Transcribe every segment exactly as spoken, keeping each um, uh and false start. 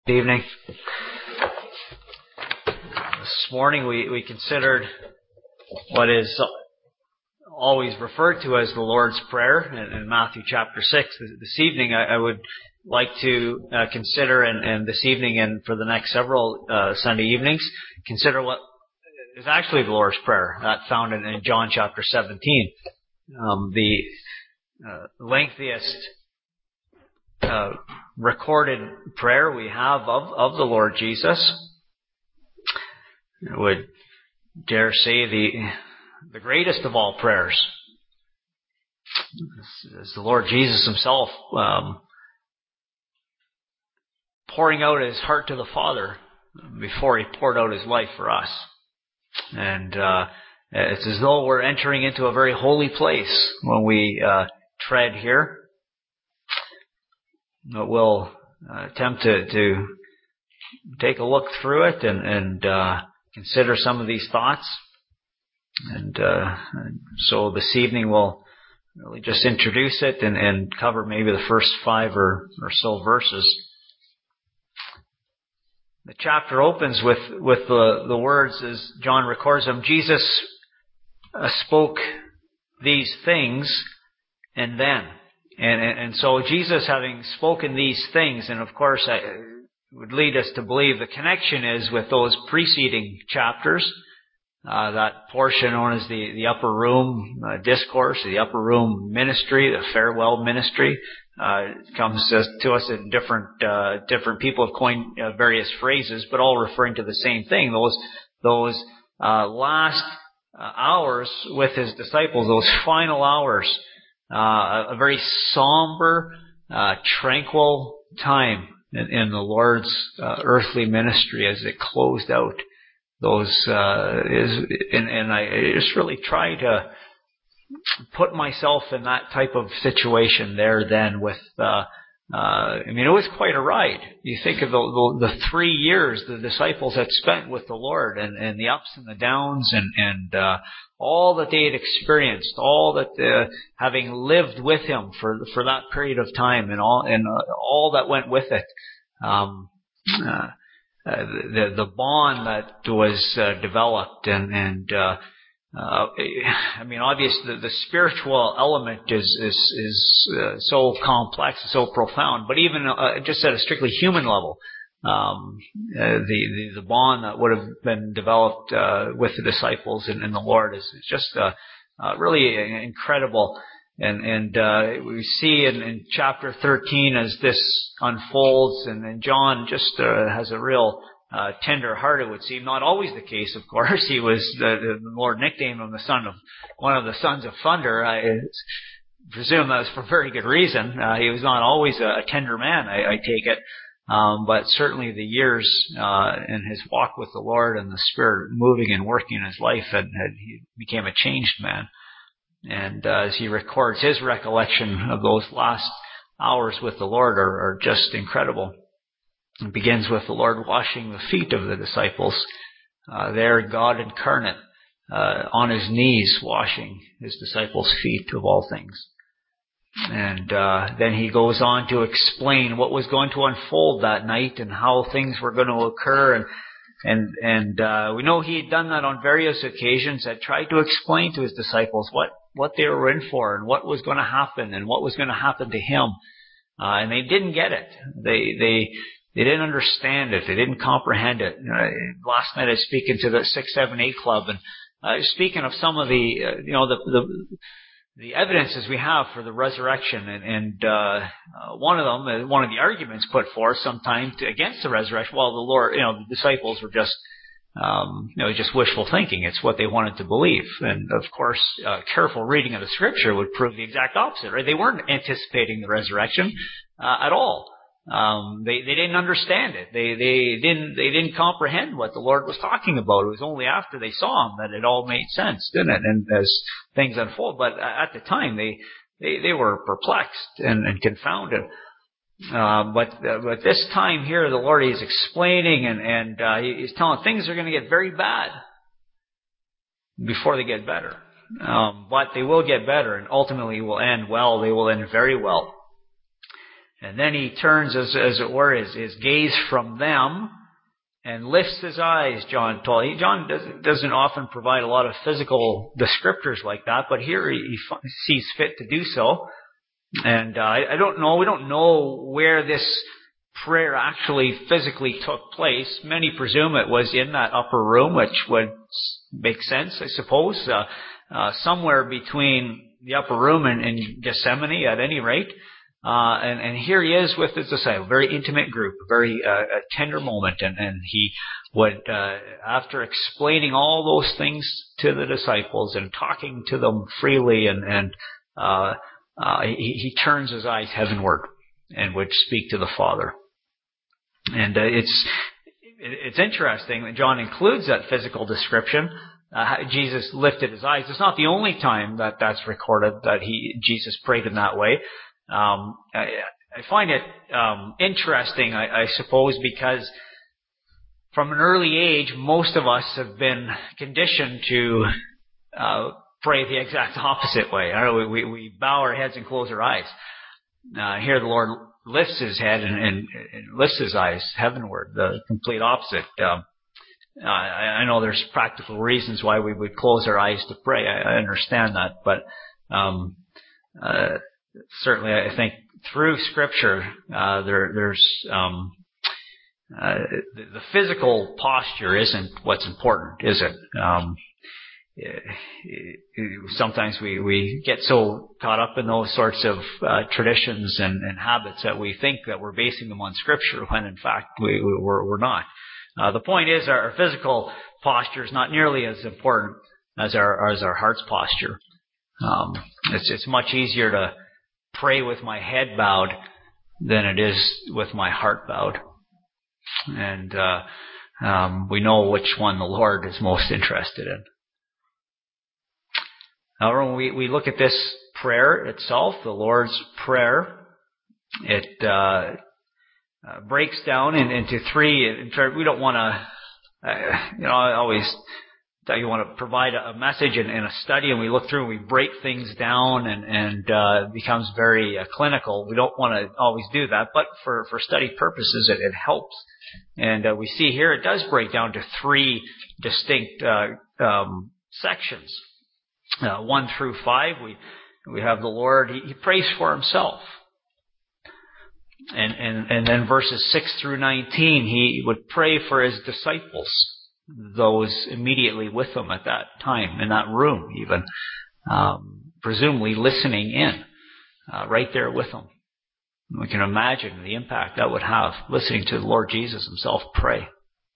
Good evening. This morning we, we considered what is always referred to as the Lord's Prayer in, in Matthew chapter six. This evening I, I would like to uh, consider, and, and this evening and for the next several uh, Sunday evenings, consider what is actually the Lord's Prayer, that found in, in John chapter seventeen. Um, the uh, lengthiest uh, recorded prayer we have of, of the Lord Jesus. I would dare say the the greatest of all prayers is the Lord Jesus himself um, pouring out his heart to the Father before he poured out his life for us. And uh, it's as though we're entering into a very holy place when we uh, tread here. But we'll uh, attempt to, to take a look through it and, and uh, consider some of these thoughts. And uh, so this evening we'll really just introduce it and, and cover maybe the first five or, or so verses. The chapter opens with, with the, the words, as John records them, Jesus uh, spoke these things and then. And, and, and so Jesus having spoken these things, and of course I, would lead us to believe the connection is with those preceding chapters. Uh, that portion known as the, the upper room uh, discourse, the upper room ministry, the farewell ministry, uh, comes to, to us in different, uh, different people have coined uh, various phrases, but all referring to the same thing. Those, those, uh, last uh, hours with his disciples, those final hours, uh, a very somber, uh, tranquil time in, in the Lord's uh, earthly ministry as it closed out. Those uh, is and, and I just really try to put myself in that type of situation there. Then with uh, uh, I mean, it was quite a ride. You think of the, the, the three years the disciples had spent with the Lord, and, and the ups and the downs, and and uh, all that they had experienced, all that uh, having lived with Him for for that period of time, and all and uh, all that went with it. Um, uh, Uh, the the bond that was uh, developed, and and uh, uh, I mean, obviously the, the spiritual element is is is uh, so complex, so profound. But even uh, just at a strictly human level, um, uh, the, the the bond that would have been developed uh, with the disciples and, and the Lord is, is just uh, uh, really incredible. And and uh, we see in, in chapter thirteen as this unfolds, and, and John just uh, has a real uh, tender heart. It would seem not always the case, of course. He was the, the Lord nicknamed him the son of one of the sons of thunder. I presume that was for very good reason. Uh, he was not always a tender man, I, I take it, um, but certainly the years uh, in his walk with the Lord and the Spirit moving and working in his life, and, and he became a changed man. And uh, as he records his recollection of those last hours with the Lord are, are just incredible. It begins with the Lord washing the feet of the disciples. Uh, there, God incarnate, uh, on his knees washing his disciples' feet of all things. And uh, then he goes on to explain what was going to unfold that night and how things were going to occur. And And and uh, we know he had done that on various occasions, had tried to explain to his disciples what, what they were in for and what was going to happen and what was going to happen to him. Uh, and they didn't get it. They they they didn't understand it. They didn't comprehend it. Uh, last night I was speaking to the six seven eight Club, and uh, speaking of some of the uh, you know the the the evidences we have for the resurrection, and, and uh, uh, one of them, one of the arguments put forth sometimes to, against the resurrection, well, the Lord, you know, the disciples were just, um, you know, just wishful thinking. It's what they wanted to believe, and of course, uh, careful reading of the Scripture would prove the exact opposite. Right? They weren't anticipating the resurrection uh, at all. Um, they, they didn't understand it. They, they didn't, they didn't comprehend what the Lord was talking about. It was only after they saw Him that it all made sense, didn't it? And as things unfold, but at the time they, they, they were perplexed and, and confounded. Uh, but, uh, but this time here, the Lord is explaining, and, and, uh, He's telling things are going to get very bad before they get better. Um, but they will get better, and ultimately will end well. They will end very well. And then he turns, as, as it were, his, his gaze from them and lifts his eyes, John told. He, John doesn't, doesn't often provide a lot of physical descriptors like that, but here he, he f- sees fit to do so. And uh, I, I don't know, we don't know where this prayer actually physically took place. Many presume it was in that upper room, which would make sense, I suppose. Uh, uh, somewhere between the upper room and, and Gethsemane, at any rate. Uh, and, and here he is with his disciples, a very intimate group, a very uh, a tender moment. And, and he would, uh, after explaining all those things to the disciples and talking to them freely, and, and uh, uh, he, he turns his eyes heavenward and would speak to the Father. And uh, it's it's interesting that John includes that physical description. Uh, Jesus lifted his eyes. It's not the only time that that's recorded that he Jesus prayed in that way. Um, I, I find it um, interesting, I, I suppose, because from an early age, most of us have been conditioned to uh, pray the exact opposite way. I don't know, we, we bow our heads and close our eyes. Uh, here the Lord lifts his head and, and, and lifts his eyes heavenward, the complete opposite. Um, uh, I, I know there's practical reasons why we would close our eyes to pray. I, I understand that, but um, uh, certainly I think through Scripture uh, there, there's um, uh, the, the physical posture isn't what's important, is it? Um, Sometimes we, we get so caught up in those sorts of uh, traditions and, and habits that we think that we're basing them on Scripture, when in fact we, we're, we're not. Uh, the point is, our, our physical posture is not nearly as important as our as our heart's posture. Um, it's it's much easier to pray with my head bowed than it is with my heart bowed, and uh, um, we know which one the Lord is most interested in. Now, when we, we look at this prayer itself, the Lord's Prayer, it uh, uh, breaks down in, into three. In, we don't want to, uh, you know, I always tell you want to provide a, a message in, in a study, and we look through and we break things down, and, and uh, it becomes very uh, clinical. We don't want to always do that, but for, for study purposes, it, it helps. And uh, we see here it does break down to three distinct uh, um, sections. Uh, one through five, we we have the Lord. He, he prays for himself, and and and then verses six through nineteen, he would pray for his disciples, those immediately with him at that time in that room, even um, presumably listening in, uh, right there with him. We can imagine the impact that would have, listening to the Lord Jesus himself pray.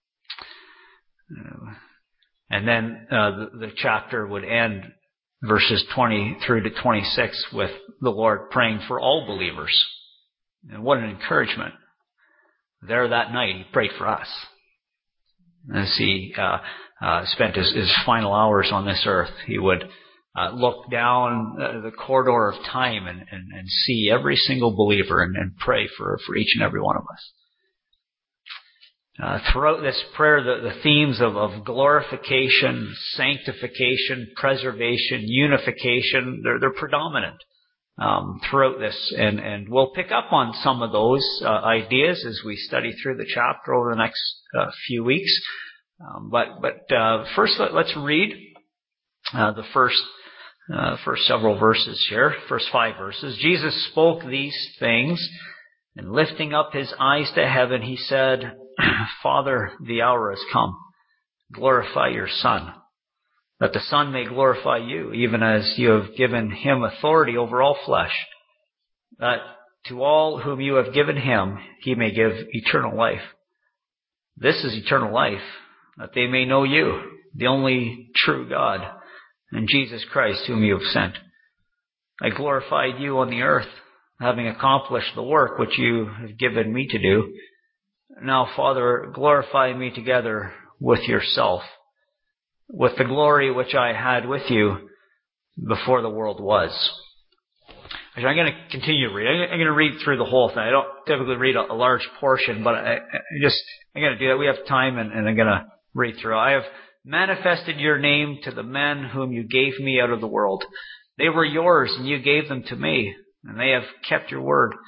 Uh, and then uh, the, the chapter would end, verses twenty through to twenty-six, with the Lord praying for all believers. And what an encouragement. There that night, he prayed for us. As he uh, uh, spent his, his final hours on this earth, he would uh, look down uh, the corridor of time and, and, and see every single believer and, and pray for, for each and every one of us. Uh, throughout this prayer, the, the themes of, of glorification, sanctification, preservation, unification, they're, they're predominant um, throughout this. And, and we'll pick up on some of those uh, ideas as we study through the chapter over the next uh, few weeks. Um, but but uh, first, let, let's read uh, the first, uh, first several verses here, first five verses. Jesus spoke these things, and lifting up his eyes to heaven, he said, Father, the hour has come. Glorify your Son, that the Son may glorify you, even as you have given him authority over all flesh, that to all whom you have given him, he may give eternal life. This is eternal life, that they may know you, the only true God, and Jesus Christ, whom you have sent. I glorified you on the earth, having accomplished the work which you have given me to do. Now, Father, glorify me together with yourself, with the glory which I had with you before the world was. I'm going to continue to read. I'm going to read through the whole thing. I don't typically read a large portion, but I, I just I'm going to do that. We have time, and, and I'm going to read through. I have manifested your name to the men whom you gave me out of the world. They were yours, and you gave them to me, and they have kept your word.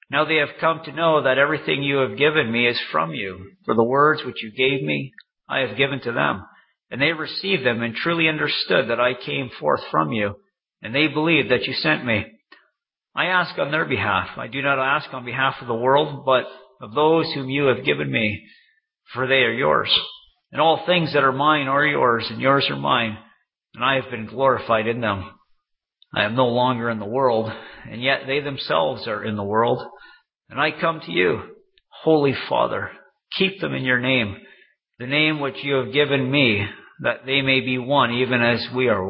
Now they have come to know that everything you have given me is from you. For the words which you gave me, I have given to them. And they received them and truly understood that I came forth from you. And they believed that you sent me. I ask on their behalf. I do not ask on behalf of the world, but of those whom you have given me, for they are yours. And all things that are mine are yours, and yours are mine, and I have been glorified in them. I am no longer in the world, and yet they themselves are in the world. And I come to you, Holy Father, keep them in your name, the name which you have given me, that they may be one, even as we are.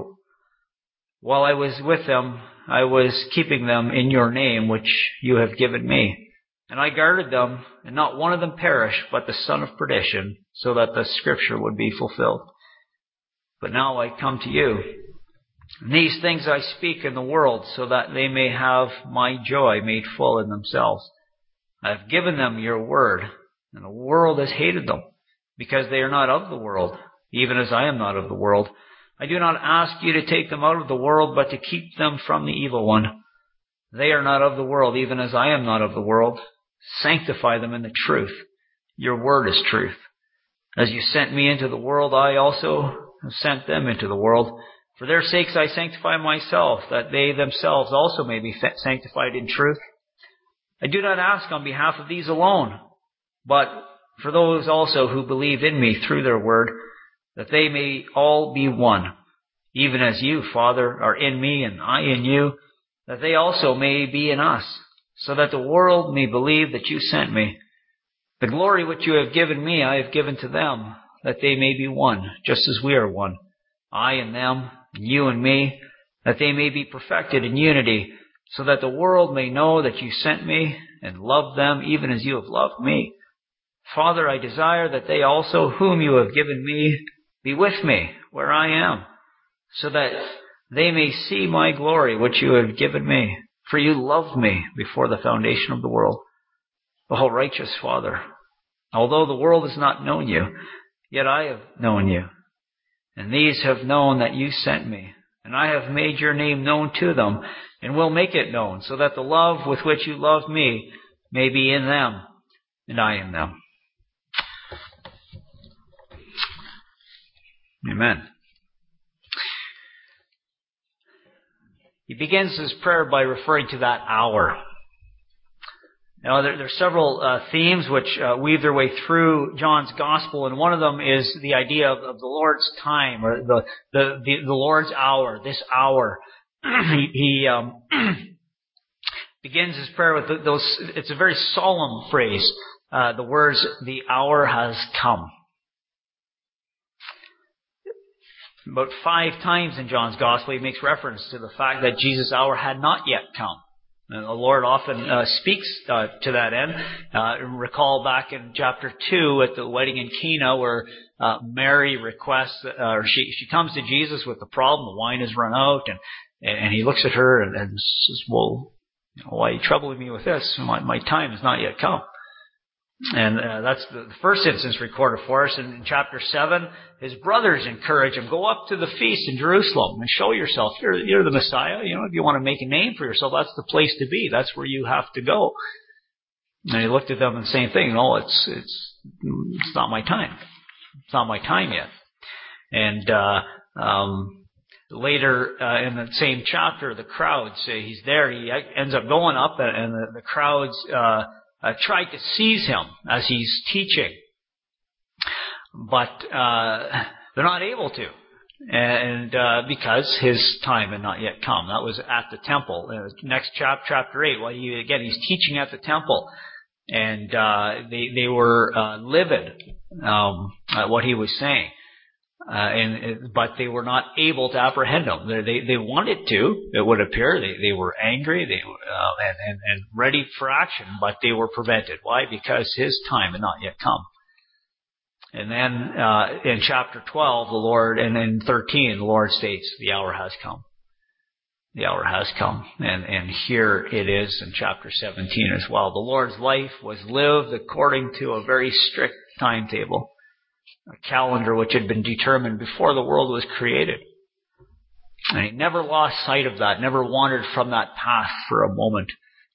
While I was with them, I was keeping them in your name, which you have given me. And I guarded them, and not one of them perished, but the son of perdition, so that the scripture would be fulfilled. But now I come to you. And these things I speak in the world, so that they may have my joy made full in themselves. I have given them your word, and the world has hated them, because they are not of the world, even as I am not of the world. I do not ask you to take them out of the world, but to keep them from the evil one. They are not of the world, even as I am not of the world. Sanctify them in the truth. Your word is truth. As you sent me into the world, I also have sent them into the world. For their sakes I sanctify myself, that they themselves also may be sanctified in truth. I do not ask on behalf of these alone, but for those also who believe in me through their word, that they may all be one, even as you, Father, are in me and I in you, that they also may be in us, so that the world may believe that you sent me. The glory which you have given me I have given to them, that they may be one, just as we are one, I and them, and you and me, that they may be perfected in unity, so that the world may know that you sent me and loved them even as you have loved me. Father, I desire that they also, whom you have given me, be with me where I am, so that they may see my glory which you have given me. For you loved me before the foundation of the world. O righteous Father, although the world has not known you, yet I have known you. And these have known that you sent me, and I have made your name known to them, and will make it known, so that the love with which you loved me may be in them, and I in them. Amen. He begins his prayer by referring to that hour. Now, there, there are several uh, themes which uh, weave their way through John's Gospel, and one of them is the idea of, of the Lord's time, or the the, the, the Lord's hour, this hour. he he um, begins his prayer with those, it's a very solemn phrase, uh, the words, the hour has come. About five times in John's Gospel, he makes reference to the fact that Jesus' hour had not yet come. And the Lord often uh, speaks uh, to that end. Uh, recall back in chapter two at the wedding in Cana where uh, Mary requests, uh, or she, she comes to Jesus with the problem, the wine has run out, and, and he looks at her and, and says, well, you know, why are you troubling me with this? My, my time has not yet come. And uh, that's the first instance recorded for us. And in chapter seven, his brothers encourage him, go up to the feast in Jerusalem and show yourself. You're, you're the Messiah. You know, if you want to make a name for yourself, that's the place to be. That's where you have to go. And he looked at them and the same thing. No, it's, it's, it's not my time. It's not my time yet. And, uh, um, later, uh, in the same chapter, the crowds say he's there. He ends up going up and the, the crowds, uh, Uh, tried to seize him as he's teaching, but uh, they're not able to, and uh, because his time had not yet come. That was at the temple. Uh, next chapter, chapter eight. Well, he, again, he's teaching at the temple, and uh, they they were uh, livid um, at what he was saying. Uh, and but they were not able to apprehend him. They they, they wanted to. It would appear they they were angry. They uh, and, and and ready for action, but they were prevented. Why? Because his time had not yet come. And then uh, in chapter twelve, the Lord, and in thirteen, the Lord states, "The hour has come. The hour has come." And and here it is in chapter seventeen as well. The Lord's life was lived according to a very strict timetable. A calendar which had been determined before the world was created. And he never lost sight of that, never wandered from that path for a moment.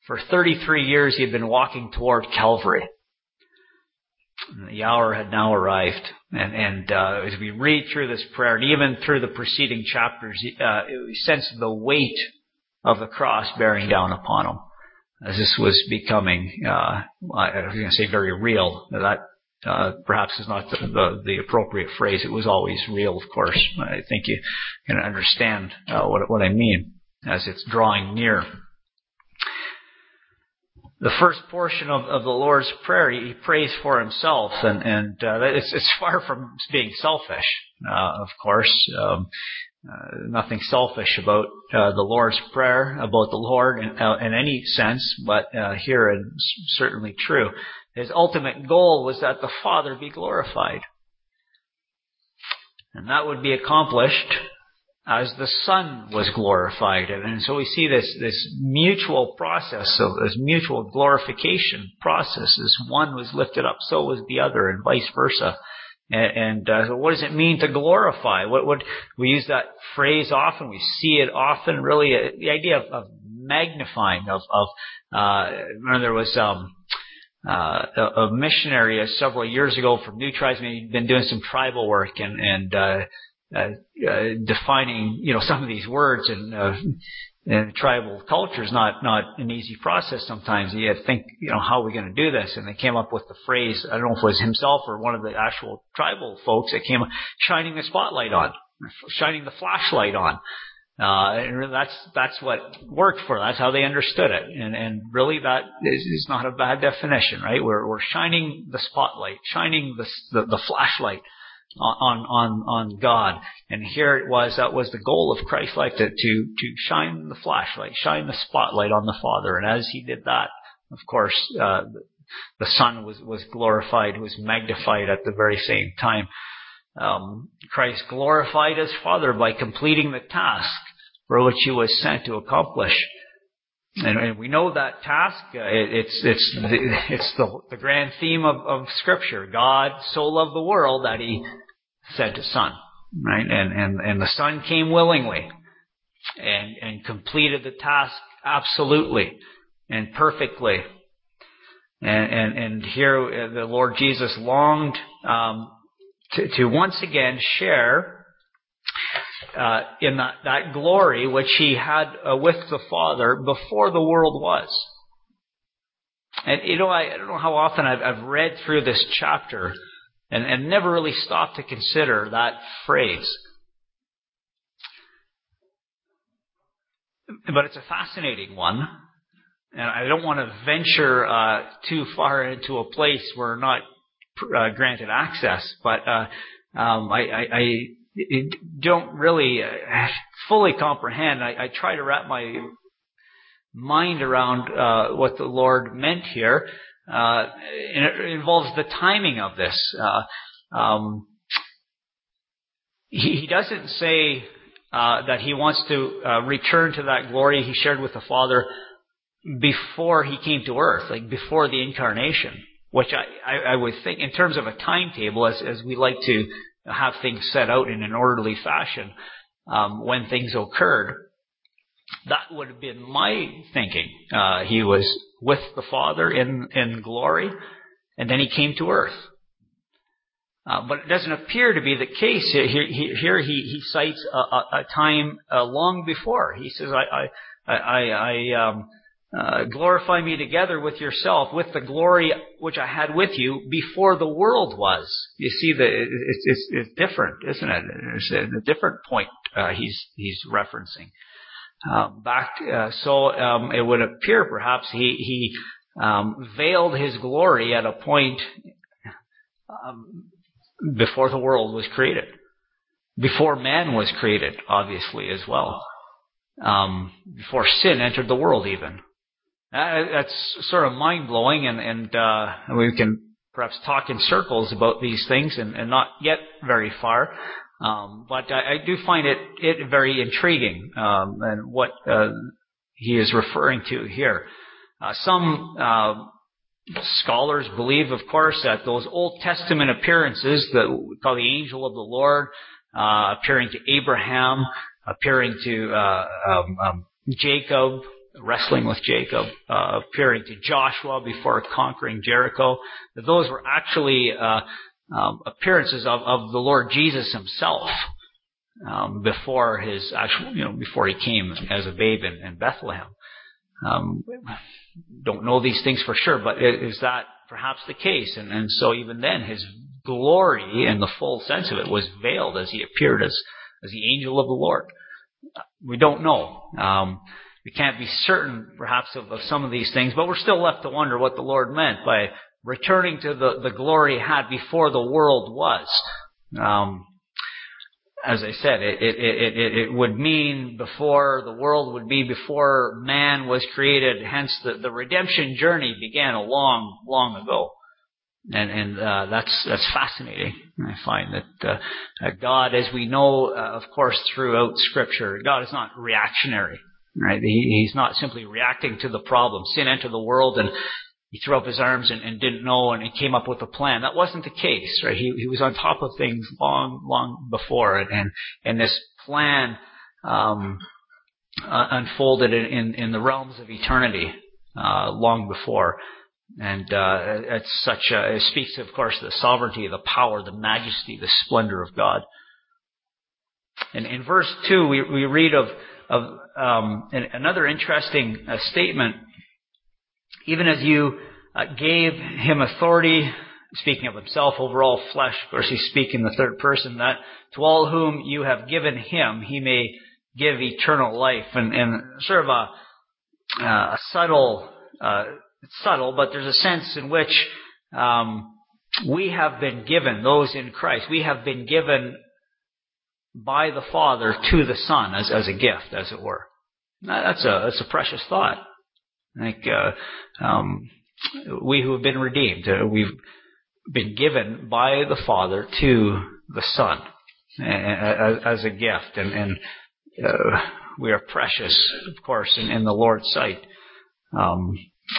For thirty-three years he had been walking toward Calvary. The hour had now arrived. And, and uh, as we read through this prayer, and even through the preceding chapters, uh, we sense the weight of the cross bearing down upon him. As this was becoming, uh, I was going to say very real. That uh, perhaps is not the, the, the appropriate phrase. It was always real, of course. I think you can understand uh, what, what I mean as it's drawing near. The first portion of, of the Lord's Prayer, he prays for himself, and, and uh, it's, it's far from being selfish, uh, of course. Um, uh, nothing selfish about uh, the Lord's Prayer, about the Lord in, uh, in any sense, but uh, here it's certainly true. His ultimate goal was that the Father be glorified. And that would be accomplished as the Son was glorified. And so we see this, this mutual process of this mutual glorification process. As one was lifted up, so was the other, and vice versa. And, and uh, so what does it mean to glorify? What would we use that phrase often? We see it often. Really, uh, the idea of, of magnifying. Of, of uh, remember there was um, uh, a, a missionary uh, several years ago from New Tribesmen. He'd been doing some tribal work and and. Uh, Uh, uh, defining, you know, some of these words and uh, in tribal culture is not not an easy process. Sometimes you have to think, you know, how are we going to do this? And they came up with the phrase, I don't know if it was himself or one of the actual tribal folks that came, shining the spotlight on, shining the flashlight on. Uh, and that's that's what worked for them. That's how they understood it. And and really that is, is not a bad definition, right? We're we're shining the spotlight, shining the the, the flashlight on on on God. And here it was, that was the goal of Christ, like to to to shine the flashlight, shine the spotlight on the Father. And as he did that, of course, uh, the Son was was glorified, was magnified at the very same time. Um, Christ glorified his Father by completing the task for which he was sent to accomplish. And, and we know that task. Uh, it, it's it's the, it's the the grand theme of, of Scripture. God so loved the world that he sent his Son, right? And and and the Son came willingly, and and completed the task absolutely and perfectly. And and and here the Lord Jesus longed um, to to once again share Uh, in that, that glory which he had uh, with the Father before the world was. And you know, I, I don't know how often I've, I've read through this chapter and, and never really stopped to consider that phrase. But it's a fascinating one, and I don't want to venture uh, too far into a place where we're not uh, granted access. But uh, um, I. I, I don't really uh, fully comprehend. I, I try to wrap my mind around uh, what the Lord meant here. Uh, and it involves the timing of this. Uh, um, he, he doesn't say uh, that he wants to uh, return to that glory he shared with the Father before he came to earth, like before the incarnation, which I, I, I would think in terms of a timetable, as, as we like to have things set out in an orderly fashion um, when things occurred. That would have been my thinking. Uh, he was with the Father in, in glory, and then he came to earth. Uh, but it doesn't appear to be the case. Here, here, here he, he cites a, a, a time uh, long before. He says, I, I, I, I um, Uh, glorify me together with yourself, with the glory which I had with you before the world was. You see, the, it's, it's, it's different, isn't it? It's a, a different point uh, he's he's referencing. Uh, back, uh, so um, it would appear perhaps he he um, veiled his glory at a point um, before the world was created, before man was created, obviously as well, um, before sin entered the world even. Uh, that's sort of mind-blowing, and, and uh, we can perhaps talk in circles about these things and, and not get very far. Um, but I, I do find it, it very intriguing, um, and what uh, he is referring to here. Uh, some uh, scholars believe, of course, that those Old Testament appearances that we call the angel of the Lord, uh, appearing to Abraham, appearing to uh, um, um, Jacob, wrestling with Jacob, uh, appearing to Joshua before conquering Jericho. That those were actually uh, um, appearances of, of the Lord Jesus himself um, before his actual, you know, before he came as a babe in, in Bethlehem. Um, don't know these things for sure, but is that perhaps the case? And, and so even then, his glory in the full sense of it was veiled as he appeared as, as the angel of the Lord. We don't know. Um, we can't be certain perhaps of, of some of these things, but we're still left to wonder what the Lord meant by returning to the, the glory he had before the world was. Um, as I said, it, it, it, it, it would mean before the world would be before man was created. Hence the, the redemption journey began a long, long ago. And, and uh, that's that's fascinating. I find that uh, God, as we know, uh, of course, throughout Scripture, God is not reactionary. Right? He, he's not simply reacting to the problem. Sin entered the world, and he threw up his arms and, and didn't know, and he came up with a plan. That wasn't the case. Right? He, he was on top of things long, long before, and and, and this plan um, uh, unfolded in, in, in the realms of eternity uh, long before. And uh, it's such a, it speaks, of course, the sovereignty, the power, the majesty, the splendor of God. And in verse two, we, we read of, of um, an, another interesting uh, statement. Even as you uh, gave him authority, speaking of himself over all flesh, of course he's speaking in the third person, that to all whom you have given him, he may give eternal life. And, and sort of a, uh, a subtle... Uh, It's subtle, but there's a sense in which um, we have been given, those in Christ, we have been given by the Father to the Son as, as a gift, as it were. Now, that's a that's a precious thought. Like uh, um, we who have been redeemed, uh, we've been given by the Father to the Son as, as a gift, and, and uh, we are precious, of course, in, in the Lord's sight. Um,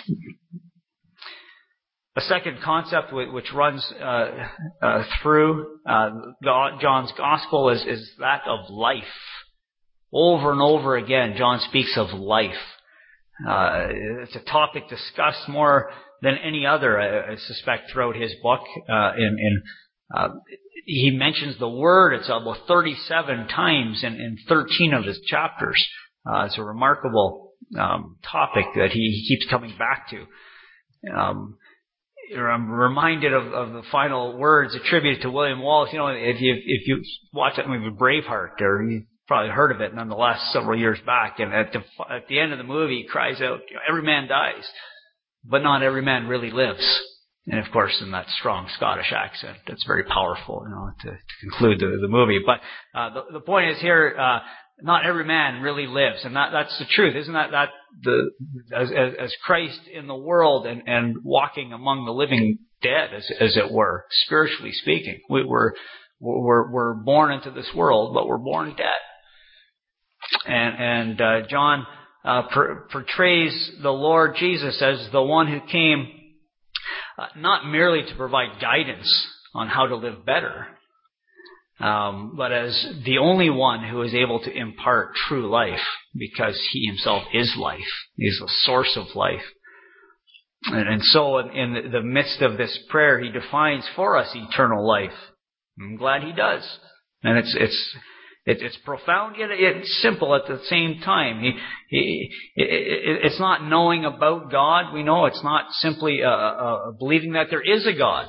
A second concept which runs uh, uh, through uh, John's Gospel is, is that of life. Over and over again, John speaks of life. Uh, it's a topic discussed more than any other, I, I suspect, throughout his book. Uh, in, in uh, he mentions the word. It's about thirty-seven times in, in thirteen of his chapters. Uh, it's a remarkable um, topic that he, he keeps coming back to. Um, I'm reminded of, of the final words attributed to William Wallace. You know, if you if you watch that movie Braveheart, or you've probably heard of it nonetheless several years back, and at the at the end of the movie, he cries out, you know, "Every man dies, but not every man really lives." And of course, in that strong Scottish accent, that's very powerful, you know, to, to conclude the, the movie. But uh, the, the point is here. Uh, Not every man really lives, and that, that's the truth, isn't that? That the as, as, as Christ in the world and, and walking among the living dead, as, as it were, spiritually speaking, we, we're we're we're born into this world, but we're born dead. And and uh, John uh, per, portrays the Lord Jesus as the one who came uh, not merely to provide guidance on how to live better, Um, but as the only one who is able to impart true life, because he himself is life. He's the source of life. And, and so in, in the midst of this prayer, he defines for us eternal life. I'm glad he does. And it's it's it, it's profound, yet it's simple at the same time. He, he, it, it's not knowing about God. We know it's not simply uh, uh, believing that there is a God.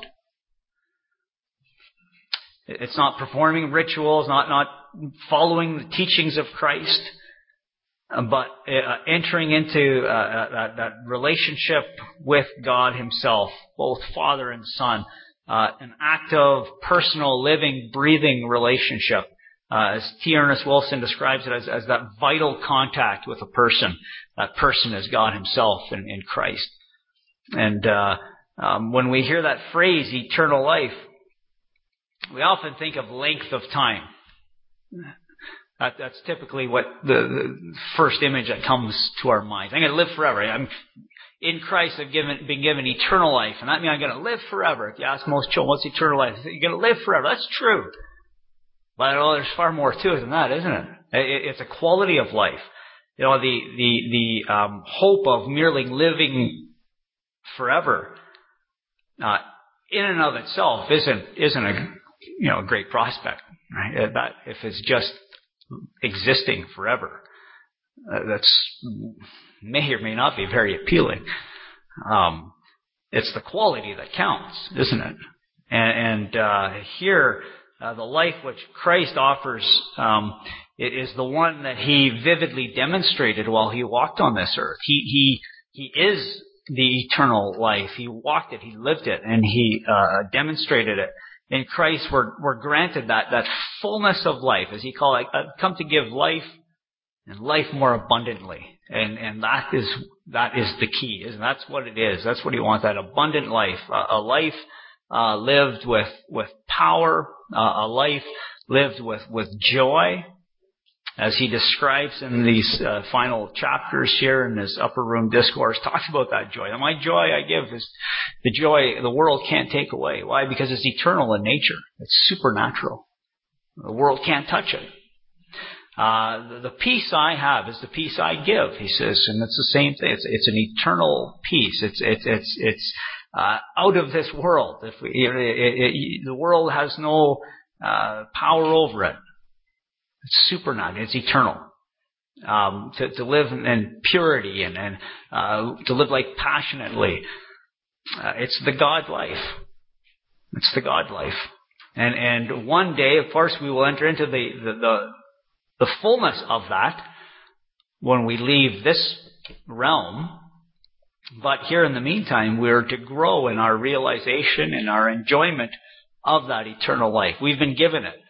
It's not performing rituals, not, not following the teachings of Christ, but uh, entering into uh, that, that relationship with God himself, both Father and Son, uh, an active, personal, living, breathing relationship. Uh, as T. Ernest Wilson describes it as, as that vital contact with a person. That person is God himself in, in Christ. And uh, um, when we hear that phrase, eternal life, we often think of length of time. That, that's typically what the, the first image that comes to our minds. I'm going to live forever. I'm in Christ. I've given, been given eternal life, and that means I'm going to live forever. If you ask most children, "What's eternal life?" They say, "You're going to live forever." That's true, but I know there's far more to it than that, isn't it? it it's a quality of life. You know, the the the um, hope of merely living forever, uh, in and of itself, isn't isn't a you know a great prospect, right? That if it's just existing forever, uh, that's may or may not be very appealing. Um, it's the quality that counts, isn't it? And, and uh, here, uh, the life which Christ offers, um, it is the one that he vividly demonstrated while he walked on this earth. He he he is the eternal life. He walked it, he lived it, and he uh, demonstrated it. In Christ, we're we're granted that that fullness of life, as he called it. I've come to give life and life more abundantly, and and that is that is the key, isn't it? That's what it is. That's what he wants. That abundant life, a, a life uh, lived with with power, uh, a life lived with with joy, as he describes in these uh, final chapters here in his upper room discourse. Talks about that joy. And my joy I give is the joy the world can't take away. Why? Because it's eternal in nature. It's supernatural. The world can't touch it. Uh, the, the peace I have is the peace I give, he says, and it's the same thing. It's, it's an eternal peace. It's it's it's it's uh, out of this world. If we, it, it, it, the world has no uh, power over it. It's supernatural. It's eternal. Um, to, to live in purity and, and uh, to live like passionately. Uh, it's the God life. It's the God life. And and one day, of course, we will enter into the the, the The fullness of that when we leave this realm. But here in the meantime, we're to grow in our realization and our enjoyment of that eternal life. We've been given it.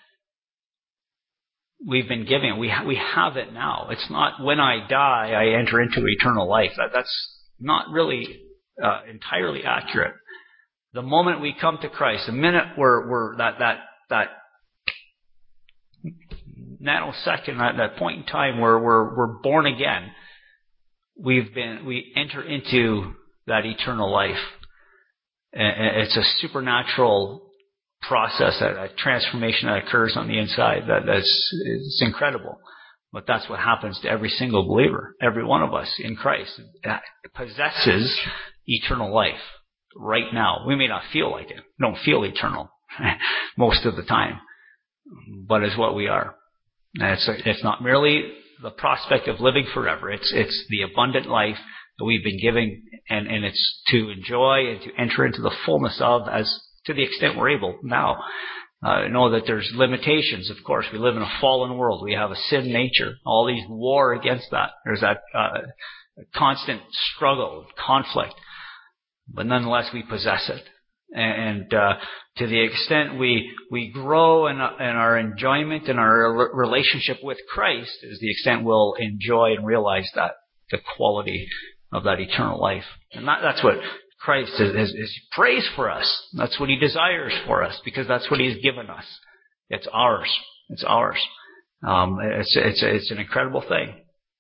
We've been given it. We, ha- we have it now. It's not when I die, I enter into eternal life. That, that's not really uh, entirely accurate. The moment we come to Christ, the minute we're, we're that, that, that, nanosecond, that, that point in time where we're we're born again, we've been we enter into that eternal life. And it's a supernatural process, that, that transformation that occurs on the inside. That that's it's incredible. But that's what happens to every single believer, every one of us in Christ possesses eternal life right now. We may not feel like it, we don't feel eternal most of the time, but it's what we are. And it's, it's not merely the prospect of living forever. It's it's the abundant life that we've been given, and, and it's to enjoy and to enter into the fullness of, as to the extent we're able now. Uh, know that there's limitations, of course. We live in a fallen world. We have a sin nature. All these war against that. There's that uh, constant struggle, conflict. But nonetheless, we possess it. And uh, to the extent we we grow in, in our enjoyment and our relationship with Christ is the extent we'll enjoy and realize that, the quality of that eternal life. And that, that's what Christ is, is, is prays for us. That's what he desires for us, because that's what he's given us. It's ours. It's ours. Um, it's, it's, it's an incredible thing.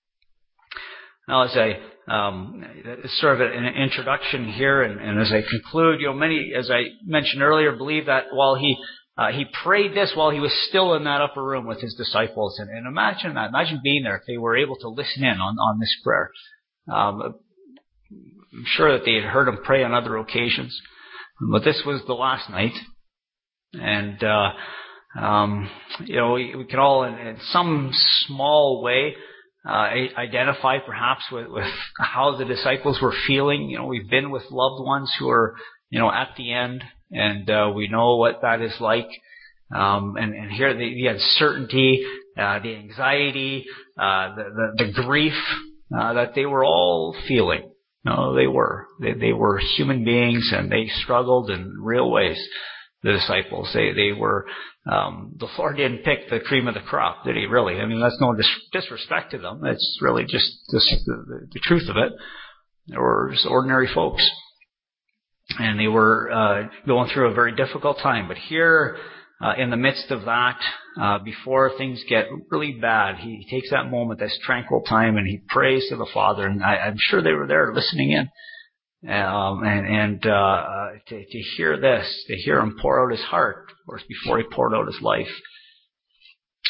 Now, as I Um, it's sort of an introduction here, and, and as I conclude, you know, many, as I mentioned earlier, believe that while he uh, he prayed this while he was still in that upper room with his disciples, and, and imagine that, imagine being there if they were able to listen in on, on this prayer. Um, I'm sure that they had heard him pray on other occasions, but this was the last night, and uh, um, you know, we, we can all, in, in some small way, Uh, identify perhaps with, with how the disciples were feeling. You know, we've been with loved ones who are, you know, at the end, and uh, we know what that is like. Um, and, and here the, the uncertainty, uh, the anxiety, uh, the, the, the grief uh, that they were all feeling. No, they were. They, they were human beings, and they struggled in real ways. The disciples, they they were. Um, the Lord didn't pick the cream of the crop, did he? Really? I mean, that's no dis- disrespect to them. It's really just, just the, the, the truth of it. They were just ordinary folks, and they were uh, going through a very difficult time. But here, uh, in the midst of that, uh, before things get really bad, he takes that moment, this tranquil time, and he prays to the Father. And I, I'm sure they were there listening in. Um, and and uh, to, to hear this, to hear him pour out his heart, of course, before he poured out his life.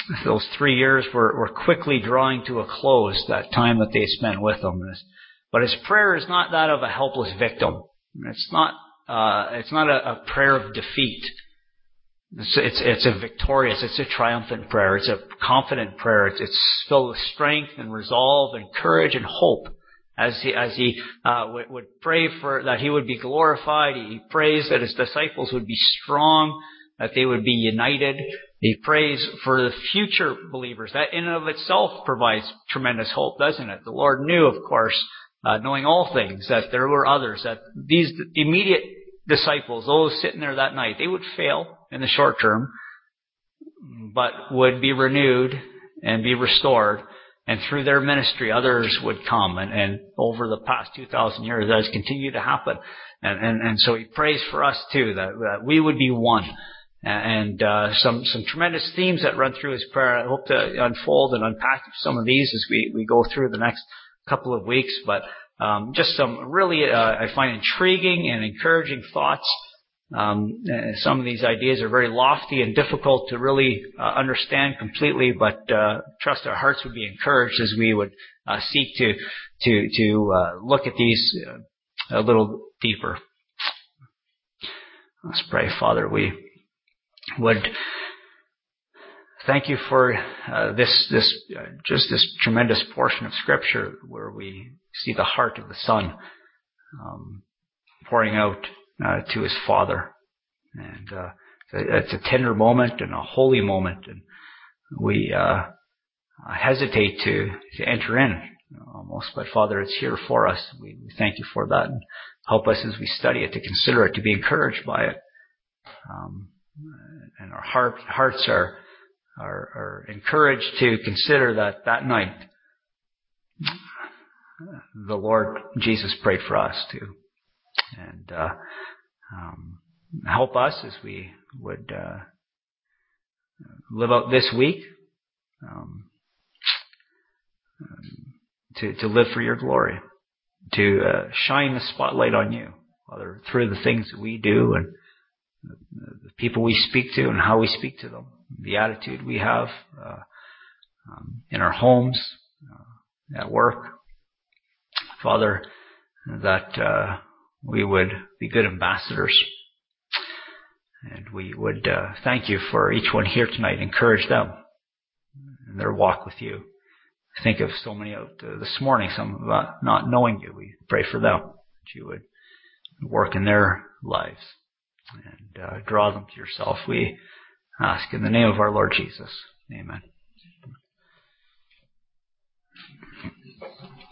those three years were, were quickly drawing to a close, that time that they spent with him. But his prayer is not that of a helpless victim. It's not, uh, it's not a, a prayer of defeat. It's, it's, it's a victorious, it's a triumphant prayer. It's a confident prayer. It's, it's filled with strength and resolve and courage and hope. As he, as he uh, would, would pray for that he would be glorified. He prays that his disciples would be strong, that they would be united. He prays for the future believers. That in and of itself provides tremendous hope, doesn't it? The Lord knew, of course, uh, knowing all things, that there were others, that these immediate disciples, those sitting there that night, they would fail in the short term, but would be renewed and be restored. And through their ministry, others would come. And, and over the past two thousand years, that has continued to happen. And, and, and so he prays for us too, that, that we would be one. And uh, some some tremendous themes that run through his prayer. I hope to unfold and unpack some of these as we, we go through the next couple of weeks. But um, just some really, uh, I find, intriguing and encouraging thoughts. Um, some of these ideas are very lofty and difficult to really uh, understand completely, but uh, trust our hearts would be encouraged as we would uh, seek to to to uh, look at these uh, a little deeper. Let's pray. Father, we would thank you for uh, this this uh, just this tremendous portion of Scripture where we see the heart of the Son um, pouring out Uh, to his Father. And uh, it's a tender moment and a holy moment, and we uh, hesitate to, to enter in almost. But Father, it's here for us. We, we thank you for that, and help us as we study it to consider it, to be encouraged by it. Um, and our heart, hearts are, are are encouraged to consider that that night the Lord Jesus prayed for us too. And uh, um, help us as we would uh, live out this week um, to to live for your glory, to uh, shine the spotlight on you, Father, through the things that we do and the people we speak to and how we speak to them, the attitude we have uh, um, in our homes, uh, at work, Father, that uh, we would be good ambassadors. And we would uh, thank you for each one here tonight. Encourage them in their walk with you. Think of so many out uh, this morning, some about not knowing you. We pray for them, that you would work in their lives and uh, draw them to yourself. We ask in the name of our Lord Jesus. Amen.